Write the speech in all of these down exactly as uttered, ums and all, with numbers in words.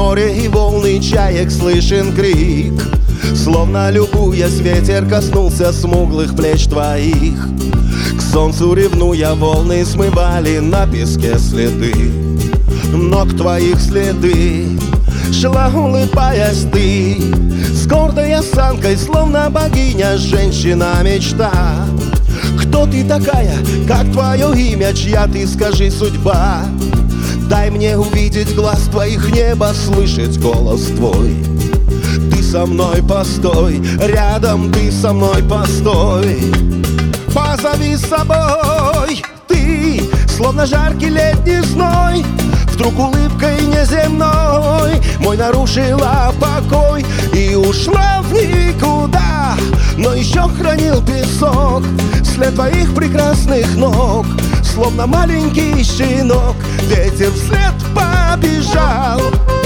море и волны чаек слышен крик. Словно любуясь, ветер коснулся смуглых плеч твоих. К солнцу ревнуя, волны смывали на песке следы ног твоих следы. Шла, улыбаясь, ты с гордой осанкой, словно богиня, женщина-мечта. Кто ты такая, как твое имя, чья ты, скажи, судьба? Дай мне увидеть глаз твоих, небо, слышать голос твой. Ты со мной постой, рядом ты со мной постой. Позови с собой, ты, словно жаркий летний зной. Вдруг улыбкой неземной мой нарушила покой и ушла в никуда, но еще хранил песок след твоих прекрасных ног. Словно маленький щенок ветер вслед побежал.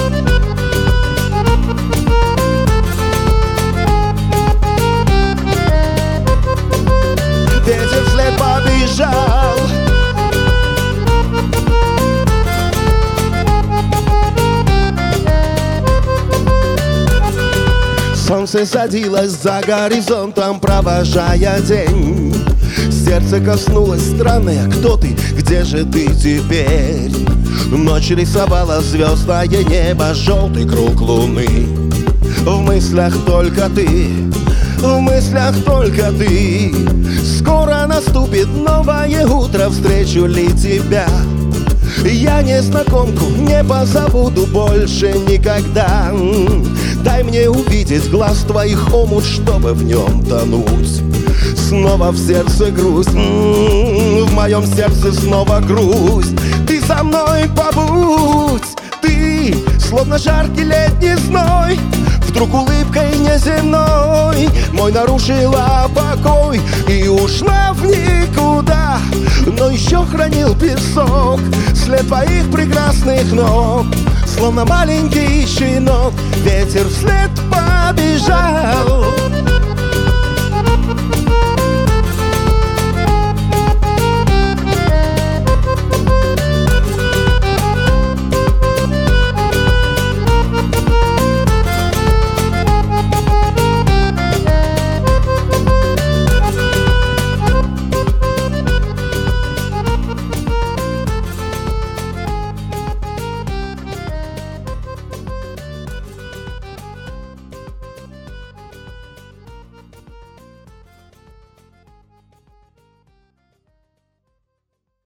Ветер вслед побежал. Солнце садилось за горизонтом, провожая день. Сердце коснулось странное, кто ты, где же ты теперь? Ночь рисовала звездное небо, желтый круг луны. В мыслях только ты, в мыслях только ты. Скоро наступит новое утро, встречу ли тебя? Я незнакомку не позабуду больше никогда. Дай мне увидеть глаз твоих омут, чтобы в нем тонуть. Снова в сердце грусть, м-м, в моем сердце снова грусть. Ты со мной побудь, ты, словно жаркий летний зной. Вдруг улыбкой неземной мой нарушила покой и ушла в никуда, но еще хранил песок след твоих прекрасных ног. Словно маленький щенок ветер вслед побежал.